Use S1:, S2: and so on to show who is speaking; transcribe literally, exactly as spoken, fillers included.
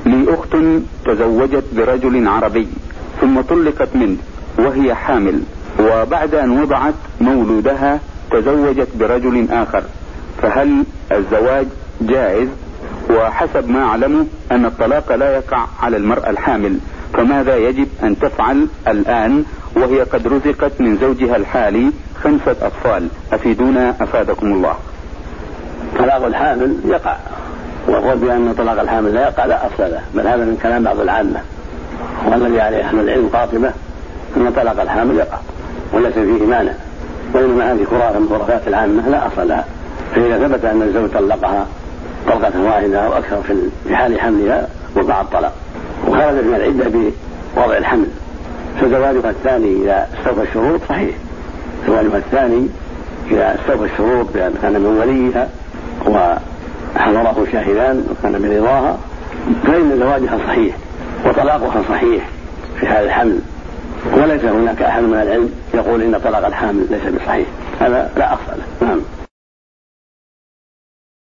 S1: لي أخت تزوجت برجل عربي ثم طلقت منه وهي حامل، وبعد أن وضعت مولودها تزوجت برجل آخر، فهل الزواج جائز؟ وحسب ما أعلم أن الطلاق لا يقع على المرأة الحامل، فماذا يجب أن تفعل الآن وهي قد رزقت من زوجها الحالي خمسة أطفال؟ أفيدونا أفادكم الله.
S2: طلاق الحامل يقع، وهو بأن طلاق الحامل لا يقع لا أصل له، بل هذا من كلام بعض العامة، والذي عليه أهل العلم قاطبة أن طلاق الحامل يقع وليس فيه مانع، وإنما هذه خرافة من خرافات العامة لا أصل لها. فإذا ثبت أن الزوج طلقها طلقة واحدة أو أكثر في حال حملها وقع الطلاق وخرجت من العدة بوضع الحمل، فزواجها الثاني إذا استوفى الشروط صحيح، زواجها الثاني إذا استوفى الشروط بأن كان من وليها وحضره شاهدان وكان برضاها فإن زواجها صحيح وطلاقها صحيح في حال الحمل، وليس هناك أحد من العلم يقول إن طلاق الحامل ليس بصحيح، هذا لا أصل له.